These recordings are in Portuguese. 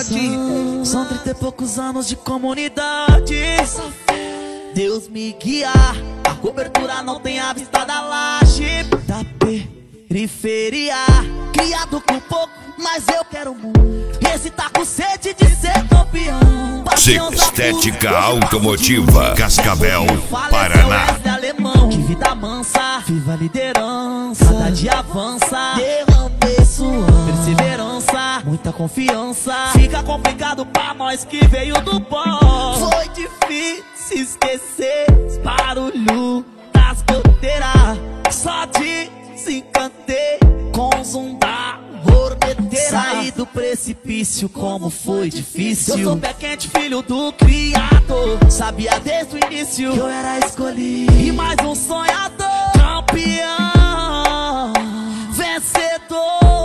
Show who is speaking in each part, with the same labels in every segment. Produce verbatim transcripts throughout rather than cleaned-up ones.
Speaker 1: São trinta e poucos anos de comunidade. Deus me guiar, a cobertura não tem a vista da laje. Da periferia, criado com pouco, mas eu quero muito. Esse tá com sede de ser campeão.
Speaker 2: Estética Automotiva, Cascavel, Paraná.
Speaker 1: Que vida mansa, viva a liderança. Cada dia avança, derramei suor, perseverança, muita confiança. Fica complicado pra nós que veio do pó. Foi difícil esquecer os barulhos das goteiras. Só desencantei com o zoom da borbeteira. Saí do precipício, como foi difícil. Eu sou pé quente, filho do criador. Sabia desde o início que eu era escolhido. E mais um sonhador, campeão, vencedor.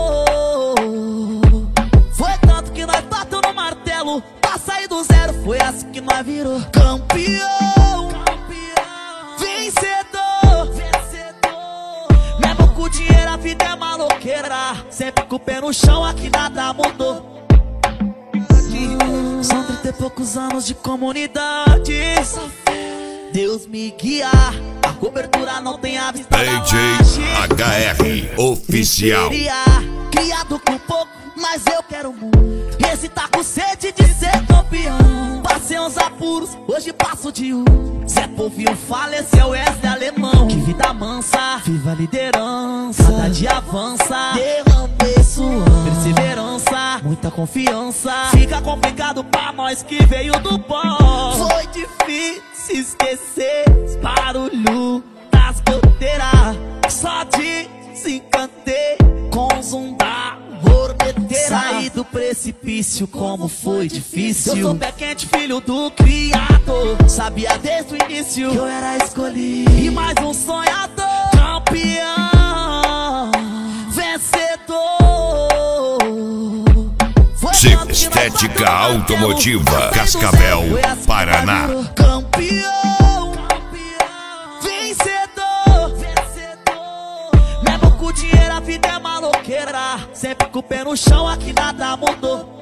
Speaker 1: Foi tanto que nós bateu no martelo pra sair do zero. Foi assim que nós virou campeão, campeão, vencedor, vencedor. Mesmo com dinheiro a vida é maloqueira. Sempre com o pé no chão, aqui nada mudou. São trinta e poucos anos de comunidade. Deus me guiar, a cobertura não tem a vista da
Speaker 2: D J
Speaker 1: laje.
Speaker 2: H R Oficial.
Speaker 1: Criado com pouco, mas eu quero muito. Esse tá com sede de ser campeão. Passei uns apuros, hoje passo de um. Zé Povinho faleceu, Wesley Alemão. Que vida mansa, viva a liderança. Cada dia avança, derramei suor, perseverança, muita confiança. Fica complicado pra nós que veio do pó. Foi difícil esquecer os barulhos das goteiras. Só desencantei com o zoom da borbeteira. Saí do precipício, como foi difícil. Eu sou pé quente, filho do criador. Sabia desde o início que eu era escolhido. E mais um sonhador, campeão, vencedor.
Speaker 2: Estética Automotiva, Cascavel, Paraná.
Speaker 1: Campeão, campeão, vencedor, vencedor. Mesmo com dinheiro a vida é maloqueira. Sempre com o pé no chão, aqui nada mudou.